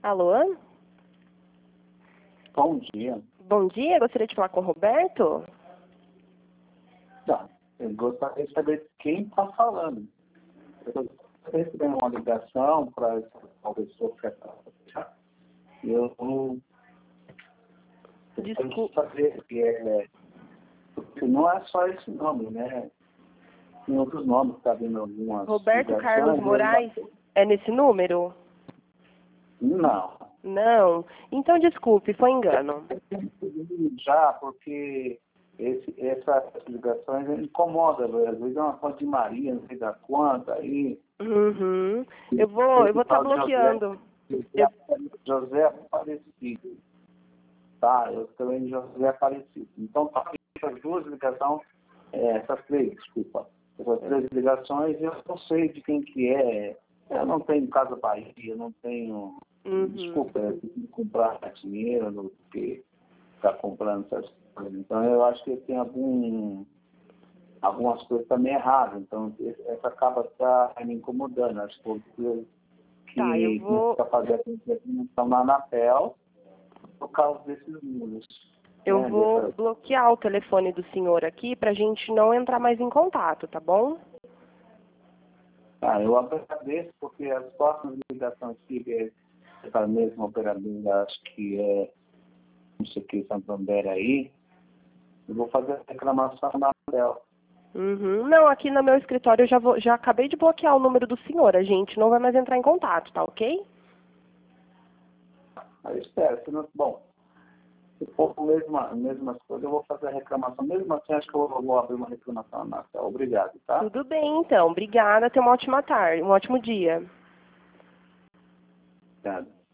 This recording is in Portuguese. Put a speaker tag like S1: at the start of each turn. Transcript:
S1: Alô?
S2: Bom dia.
S1: Bom dia, gostaria de falar com o Roberto?
S2: Tá. Eu gostaria de saber quem está falando. Eu estou recebendo uma ligação para uma pessoa que eu preciso saber porque não é só esse nome, né? Tem outros nomes que está vindo algumas
S1: Roberto
S2: ligações.
S1: Carlos Moraes é nesse número?
S2: Não.
S1: Não. Então, desculpe, foi engano.
S2: Já, porque essas ligações incomodam, às vezes é uma conta de Maria, não sei da quanta, aí...
S1: Uhum. Eu vou estar bloqueando.
S2: José Aparecido. Tá, eu também José Aparecido. Então, tá, essas duas ligações, essas três, desculpa. Essas três ligações, eu não sei de quem que é. Eu não tenho Casa Bahia, eu não tenho... Desculpa, eu tenho que comprar dinheiro do que ficar comprando essas coisas. Então, eu acho que tem algumas coisas também erradas. Então, essa acaba me incomodando. Acho
S1: Tá, eu vou...
S2: para fazer a implementação na Anatel por causa desses números.
S1: Eu vou bloquear o telefone do senhor aqui pra gente não entrar mais em contato, tá bom?
S2: Eu agradeço, porque as próximas ligações que é para a mesma operadora, acho que é, não sei o que, Santander aí, eu vou fazer a reclamação na Anatel.
S1: Não, aqui no meu escritório eu já acabei de bloquear o número do senhor. A gente não vai mais entrar em contato, tá ok?
S2: Eu espero. Bom, se for a mesma coisa, eu vou fazer a reclamação. Mesmo assim, acho que eu vou abrir uma reclamação na Anatel. Obrigado, tá?
S1: Tudo bem, então. Obrigada. Tenha uma ótima tarde, um ótimo dia.
S2: Obrigado.